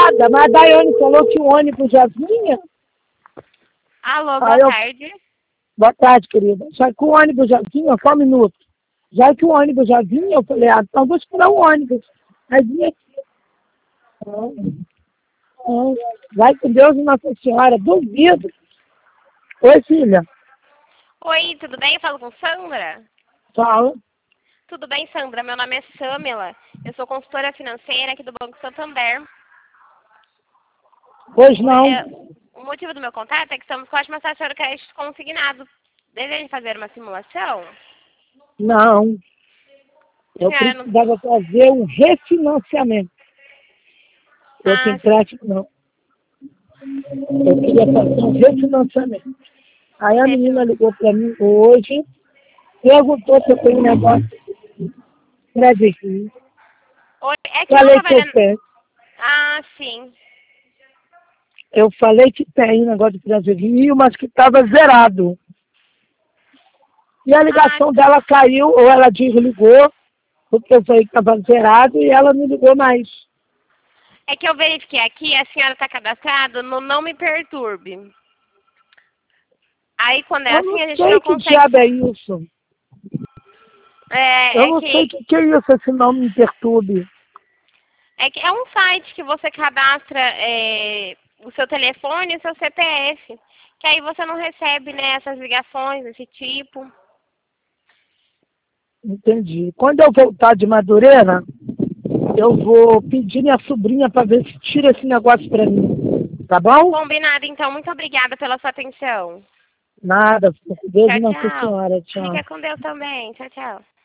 nada, mas a Daiane falou que o ônibus já vinha. Alô, boa tarde. Boa tarde, querida. Já que o ônibus já vinha, só um minuto. Já que o ônibus já vinha, eu falei, então vou esperar o ônibus. Aí vinha aqui. Vai com Deus e Nossa Senhora, duvido. Oi, filha. Oi, tudo bem? Eu falo com Sandra? Fala. Tudo bem, Sandra? Meu nome é Samila. Eu sou consultora financeira aqui do Banco Santander. Pois não. O motivo do meu contato é que estamos com a última taxa de crédito consignado. Deseja fazer uma simulação? Não. Eu precisava fazer um refinanciamento. Eu tenho empréstimo, não. Eu queria fazer um refinanciamento. Aí a menina ligou para mim hoje, perguntou se eu tenho negócio crédito. É que Falei não tá que eu valendo... tenho. Ah, sim. Eu falei que tem negócio de Brasil, mas que estava zerado. E a ligação dela caiu, ou ela desligou, porque eu falei que estava zerado, e ela não ligou mais. É que eu verifiquei aqui, a senhora está cadastrada no Não Me Perturbe. Aí quando é assim, a gente não consegue... Eu não sei que diabo é isso. Eu não sei o que é isso, esse Não Me Perturbe. É que é um site que você cadastra o seu telefone e o seu CPF. Que aí você não recebe, né, essas ligações desse tipo. Entendi. Quando eu voltar de Madureira, eu vou pedir minha sobrinha para ver se tira esse negócio para mim. Tá bom? Combinado, então. Muito obrigada pela sua atenção. Nada. Deus e Nossa Tchau. Senhora. Tchau. Fica com Deus também. Tchau, tchau.